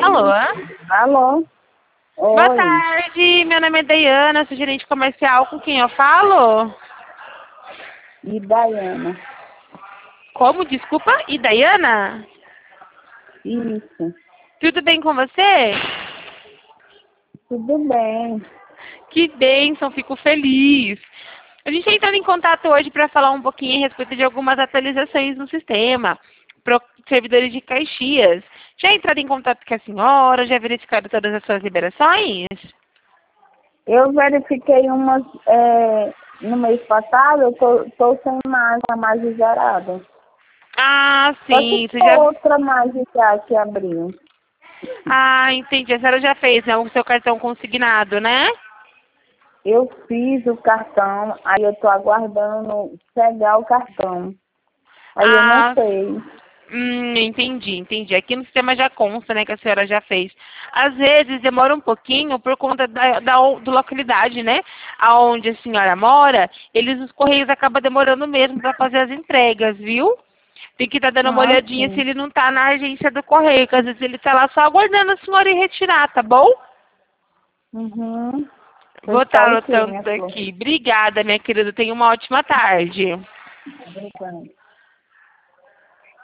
Alô? Alô? Boa Oi. tarde, meu nome é Dayana, sou gerente comercial, com quem eu falo? E Daiana? Como? Desculpa? E Dayana? Isso. Tudo bem com você? Tudo bem. Que bênção, fico feliz. A gente está entrando em contato hoje para falar um pouquinho a respeito de algumas atualizações no sistema, para servidores de Caxias. Já entraram em contato com a senhora? Já verificaram todas as suas liberações? Eu verifiquei umas no mês passado, eu tô sem mais, a mais zerada. Ah, Só que sim, você já... outra mais já que abriu. Ah, entendi. A senhora já fez, né, o seu cartão consignado, né? Eu fiz o cartão, aí eu tô aguardando pegar o cartão. Aí eu não Ah, sei. entendi. Aqui no sistema já consta, né, que a senhora já fez. Às vezes demora um pouquinho por conta da localidade, né? Aonde a senhora mora, os correios acabam demorando mesmo para fazer as entregas, viu? Tem que estar dando uma Ah, olhadinha se sim. ele não tá na agência do correio, que às vezes ele tá lá só aguardando a senhora ir retirar, tá bom? Uhum. Vou Pois estar tá ok, minha anotando flor. aqui. Obrigada, minha querida. Tenha uma ótima tarde. Obrigada.